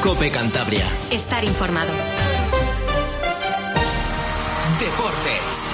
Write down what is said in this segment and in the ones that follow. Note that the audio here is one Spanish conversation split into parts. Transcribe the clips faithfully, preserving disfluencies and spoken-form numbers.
COPE Cantabria. Estar informado. Deportes.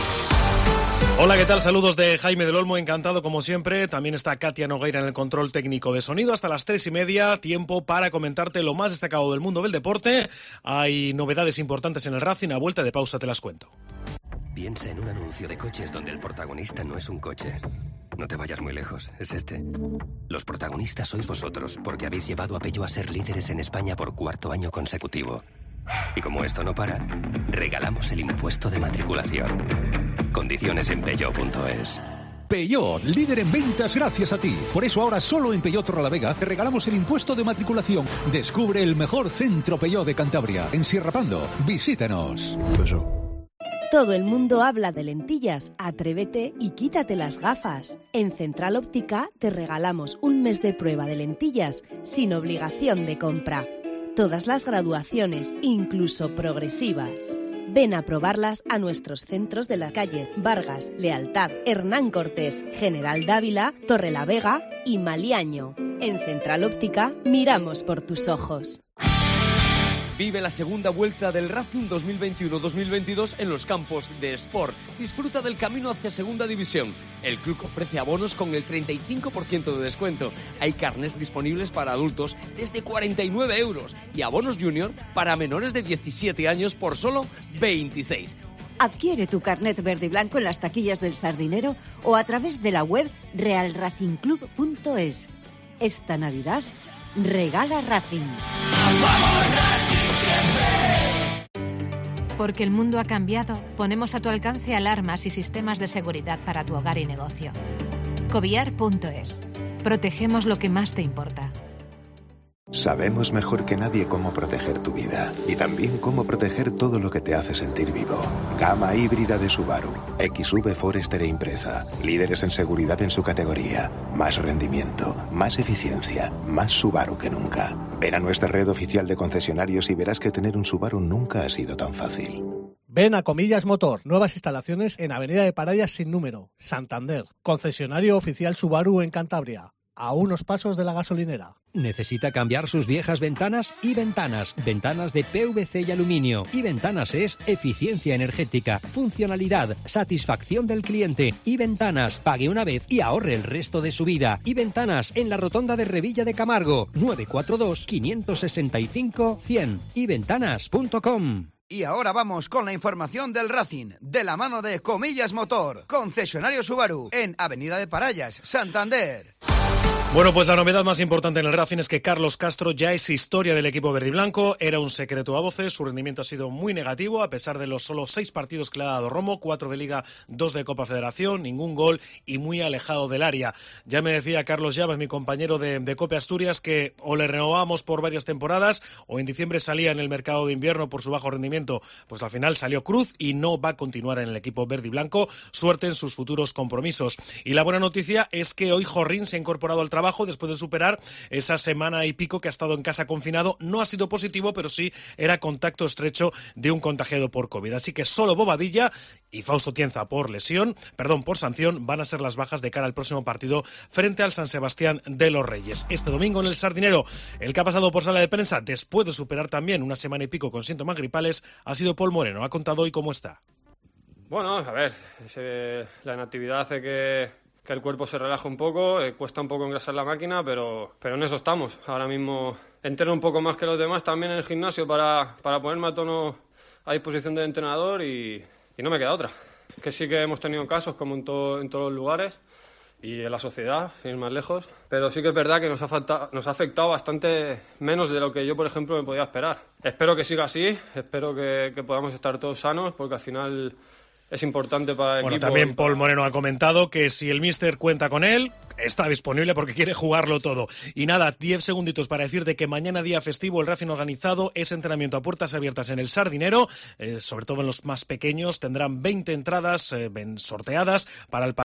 Hola, ¿qué tal? Saludos de Jaime del Olmo, encantado como siempre. También está Katia Nogueira en el control técnico de sonido. Hasta las tres y media, tiempo para comentarte lo más destacado del mundo del deporte. Hay novedades importantes en el Racing, a vuelta de pausa te las cuento. Piensa en un anuncio de coches donde el protagonista no es un coche. No te vayas muy lejos, es este. Los protagonistas sois vosotros, porque habéis llevado a Peugeot a ser líderes en España por cuarto año consecutivo. Y como esto no para, regalamos el impuesto de matriculación. Condiciones en Peugeot punto es. Peugeot, líder en ventas gracias a ti. Por eso ahora solo en Peugeot Torrelavega te regalamos el impuesto de matriculación. Descubre el mejor centro Peugeot de Cantabria, en Sierra Pando. Visítanos. Todo el mundo habla de lentillas. Atrévete y quítate las gafas. En Central Óptica te regalamos un mes de prueba de lentillas sin obligación de compra. Todas las graduaciones, incluso progresivas. Ven a probarlas a nuestros centros de la calle Vargas, Lealtad, Hernán Cortés, General Dávila, Torrelavega y Maliaño. En Central Óptica miramos por tus ojos. Vive la segunda vuelta del Racing dos mil veintiuno dos mil veintidós en los campos de Sport. Disfruta del camino hacia Segunda División. El club ofrece abonos con el treinta y cinco por ciento de descuento. Hay carnets disponibles para adultos desde cuarenta y nueve euros y abonos junior para menores de diecisiete años por solo veintiséis. Adquiere tu carnet verde y blanco en las taquillas del Sardinero o a través de la web real racing club punto es. Esta Navidad, regala Racing. ¡Vamos Racing siempre! Porque el mundo ha cambiado, ponemos a tu alcance alarmas y sistemas de seguridad para tu hogar y negocio. Cobiar punto es. Protegemos lo que más te importa. Sabemos mejor que nadie cómo proteger tu vida y también cómo proteger todo lo que te hace sentir vivo. Gama híbrida de Subaru, X V Forester e Impreza, líderes en seguridad en su categoría. Más rendimiento, más eficiencia, más Subaru que nunca. Ven a nuestra red oficial de concesionarios y verás que tener un Subaru nunca ha sido tan fácil. Ven a Comillas Motor, nuevas instalaciones en Avenida de Parallas sin número, Santander. Concesionario oficial Subaru en Cantabria, a unos pasos de la gasolinera. ¿Necesita cambiar sus viejas ventanas? Y Ventanas, ventanas de P V C y aluminio. Y Ventanas es eficiencia energética, funcionalidad, satisfacción del cliente. Y Ventanas, pague una vez y ahorre el resto de su vida. Y Ventanas, en la rotonda de Revilla de Camargo, nueve cuatro dos, cinco seis cinco, cien. y ventanas punto com. Y ahora vamos con la información del Racing, de la mano de Comillas Motor, concesionario Subaru, en Avenida de Parallas, Santander. Bueno, pues la novedad más importante en el Racing es que Carlos Castro ya es historia del equipo verde y blanco. Era un secreto a voces, su rendimiento ha sido muy negativo, a pesar de los solo seis partidos que le ha dado Romo, cuatro de Liga, dos de Copa Federación, ningún gol y muy alejado del área. Ya me decía Carlos Llamas, mi compañero de, de Cope Asturias, que o le renovamos por varias temporadas o en diciembre salía en el mercado de invierno por su bajo rendimiento. Pues al final salió cruz y no va a continuar en el equipo verde y blanco. Suerte en sus futuros compromisos. Y la buena noticia es que hoy Jorrín se ha incorporado al trabajo después de superar esa semana y pico que ha estado en casa confinado. No ha sido positivo, pero sí era contacto estrecho de un contagiado por COVID. Así que solo Bobadilla y Fausto Tienza por lesión, perdón, por sanción, van a ser las bajas de cara al próximo partido frente al San Sebastián de los Reyes. Este domingo en el Sardinero, el que ha pasado por sala de prensa después de superar también una semana y pico con síntomas gripales ha sido Paul Moreno. Ha contado hoy cómo está. Bueno, a ver, ese, la inactividad hace que... que el cuerpo se relaja un poco, eh, cuesta un poco engrasar la máquina, pero, pero en eso estamos. Ahora mismo entreno un poco más que los demás también en el gimnasio para, para ponerme a tono a disposición del entrenador y, y no me queda otra. Que sí que hemos tenido casos como en, todo, en todos los lugares y en la sociedad, sin ir más lejos, pero sí que es verdad que nos ha, falta, nos ha afectado bastante menos de lo que yo, por ejemplo, me podía esperar. Espero que siga así, espero que, que podamos estar todos sanos, porque al final... es importante para el bueno, equipo. También Paul Moreno ha comentado que si el míster cuenta con él, está disponible porque quiere jugarlo todo. Y nada, diez segunditos para decir de que mañana día festivo el Racing organizado es entrenamiento a puertas abiertas en el Sardinero, eh, sobre todo en los más pequeños, tendrán veinte entradas eh, sorteadas para el partido.